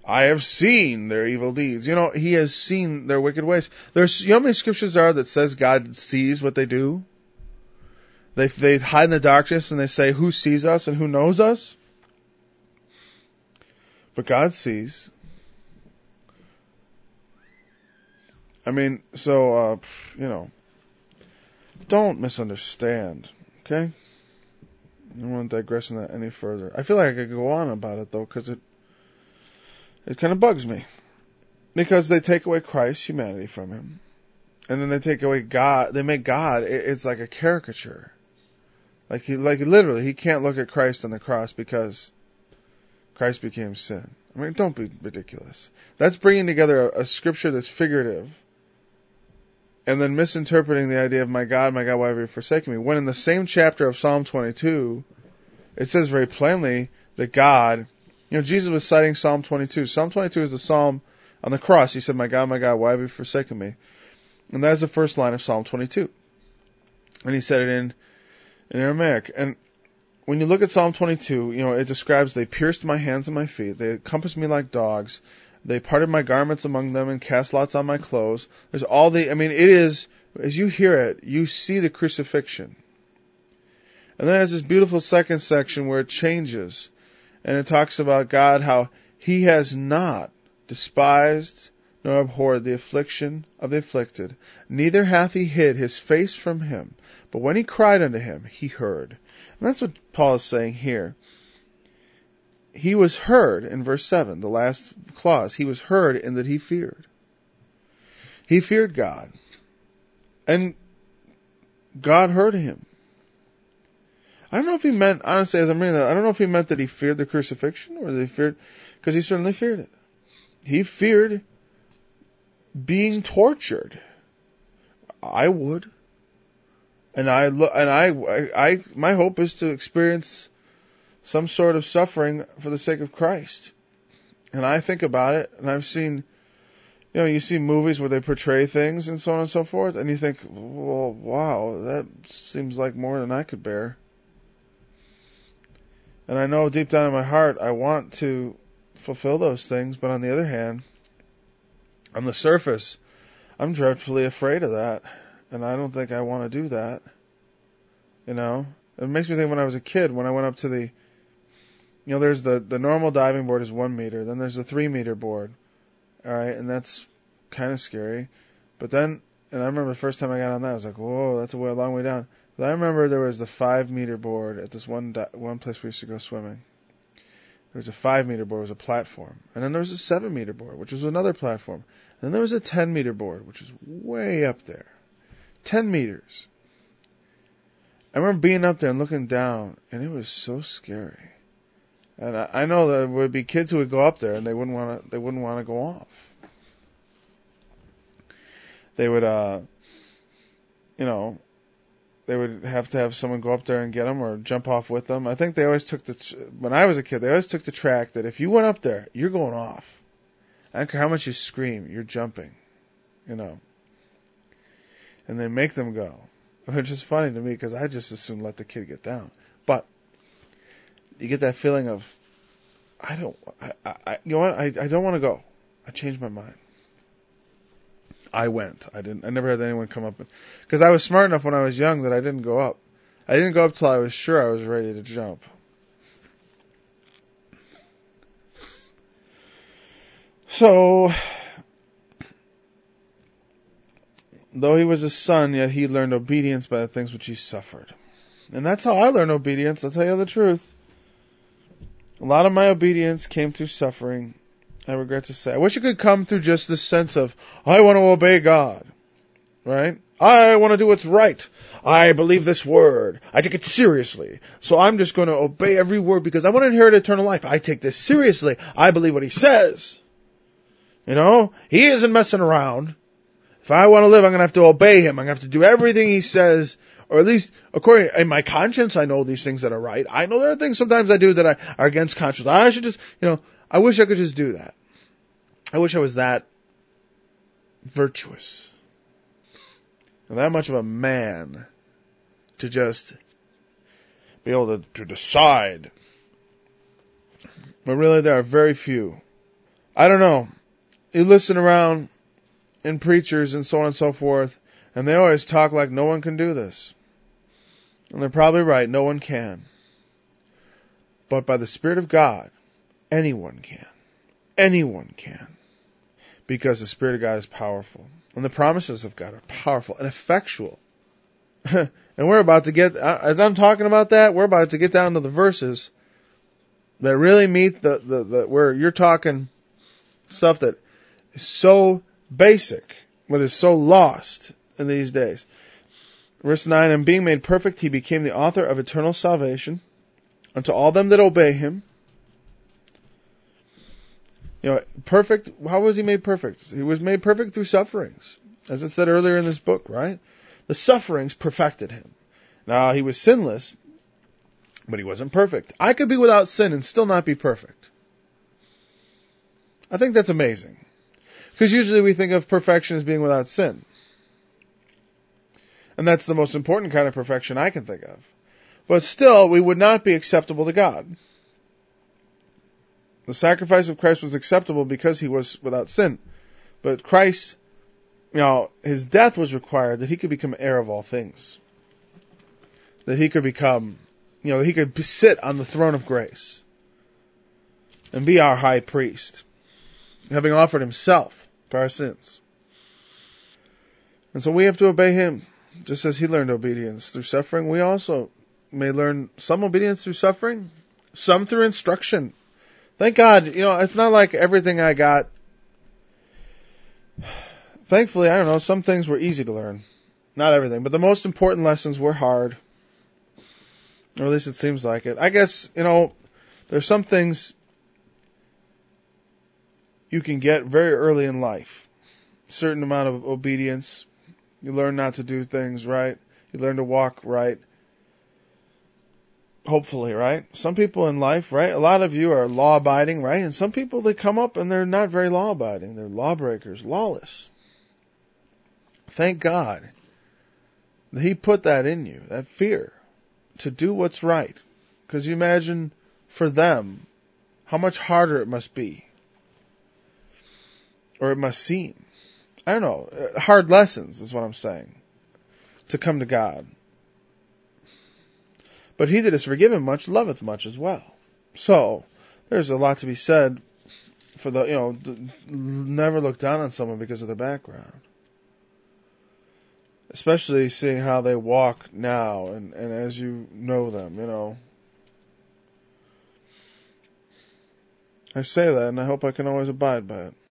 I have seen their evil deeds. He has seen their wicked ways. You know how many scriptures there are that says God sees what they do? They hide in the darkness and they say, who sees us and who knows us? But God sees. Don't misunderstand, okay? I don't want to digress on that any further. I feel like I could go on about it, though, because it kind of bugs me. Because they take away Christ's humanity from him. And then they take away God. They make God, it's like a caricature. Like literally, he can't look at Christ on the cross because Christ became sin. Don't be ridiculous. That's bringing together a scripture that's figurative and then misinterpreting the idea of my God, why have you forsaken me? When in the same chapter of Psalm 22, it says very plainly that God, Jesus was citing Psalm 22. Psalm 22 is the psalm on the cross. He said, my God, why have you forsaken me? And that is the first line of Psalm 22. And he said it in Aramaic. And when you look at Psalm 22, it describes, they pierced my hands and my feet. They encompassed me like dogs. They parted my garments among them and cast lots on my clothes. There's it is, as you hear it, you see the crucifixion. And then there's this beautiful second section where it changes. And it talks about God, how he has not despised nor abhorred the affliction of the afflicted. Neither hath he hid his face from him. But when he cried unto him, he heard. And that's what Paul is saying here. He was heard in verse 7, the last clause. He was heard in that he feared. He feared God. And God heard him. I don't know if he meant, honestly, as I'm reading that, I don't know if he meant that he feared the crucifixion or that he feared, because he certainly feared it. He feared being tortured. I would. And my hope is to experience some sort of suffering for the sake of Christ. And I think about it, and I've seen, you see movies where they portray things and so on and so forth, and you think, well, wow, that seems like more than I could bear. And I know deep down in my heart, I want to fulfill those things, but on the other hand, on the surface, I'm dreadfully afraid of that, and I don't think I want to do that. It makes me think when I was a kid, when I went up to the, there's the normal diving board is 1 meter, then there's the 3 meter board, alright, and that's kind of scary, but then, and I remember the first time I got on that, I was like, whoa, that's a long way down. But I remember there was the 5 meter board at this one place we used to go swimming. There was a 5 meter board, it was a platform, and then there was a 7 meter board, which was another platform, and then there was a 10 meter board, which was way up there. 10 meters. I remember being up there and looking down, and it was so scary. And I know there would be kids who would go up there and they wouldn't want to go off. They would, they would have to have someone go up there and get them or jump off with them. I think they always took when I was a kid, they always took the track that if you went up there, you're going off. I don't care how much you scream, you're jumping, And they make them go. Which is funny to me because I just as soon let the kid get down. But you get that feeling of, I don't want to go. I changed my mind. I went. I never had anyone come up because I was smart enough when I was young that I didn't go up. I didn't go up till I was sure I was ready to jump. So, though he was a son, yet he learned obedience by the things which he suffered. And that's how I learned obedience, I'll tell you the truth. A lot of my obedience came through suffering, I regret to say. I wish it could come through just this sense of, I want to obey God. Right? I want to do what's right. I believe this word. I take it seriously. So I'm just going to obey every word because I want to inherit eternal life. I take this seriously. I believe what he says. He isn't messing around. If I want to live, I'm going to have to obey him. I'm going to have to do everything he says, or at least according in my conscience, I know these things that are right. I know there are things sometimes I do that are against conscience. I should just, I wish I could just do that. I wish I was that virtuous and that much of a man to just be able to decide. But really, there are very few I don't know. You listen around in preachers and so on and so forth, and they always talk like no one can do this. And they're probably right, no one can. But by the Spirit of God, anyone can. Anyone can. Because the Spirit of God is powerful. And the promises of God are powerful and effectual. And we're about to get, as I'm talking about that, we're about to get down to the verses that really meet the where you're talking stuff that is so basic, but is so lost in these days. Verse 9, and being made perfect, he became the author of eternal salvation unto all them that obey him. Perfect, how was he made perfect? He was made perfect through sufferings. As it said earlier in this book, right? The sufferings perfected him. Now, he was sinless, but he wasn't perfect. I could be without sin and still not be perfect. I think that's amazing. Because usually we think of perfection as being without sin. And that's the most important kind of perfection I can think of. But still, we would not be acceptable to God. The sacrifice of Christ was acceptable because he was without sin. But Christ, his death was required that he could become heir of all things. That he could become, he could sit on the throne of grace. And be our high priest. Having offered himself for our sins. And so we have to obey him. Just as he learned obedience through suffering, we also may learn some obedience through suffering, some through instruction. Thank God, it's not like everything I got. Thankfully, I don't know, some things were easy to learn. Not everything, but the most important lessons were hard. Or at least it seems like it. I guess, there's some things you can get very early in life. A certain amount of obedience. You learn not to do things right. You learn to walk right. Hopefully, right? Some people in life, right? A lot of you are law-abiding, right? And some people, they come up and they're not very law-abiding. They're lawbreakers, lawless. Thank God that he put that in you, that fear, to do what's right. Because you imagine for them how much harder it must be. Or it must seem. I don't know. Hard lessons is what I'm saying. To come to God. But he that is forgiven much loveth much as well. So, there's a lot to be said for never look down on someone because of their background. Especially seeing how they walk now and as you know them, I say that and I hope I can always abide by it.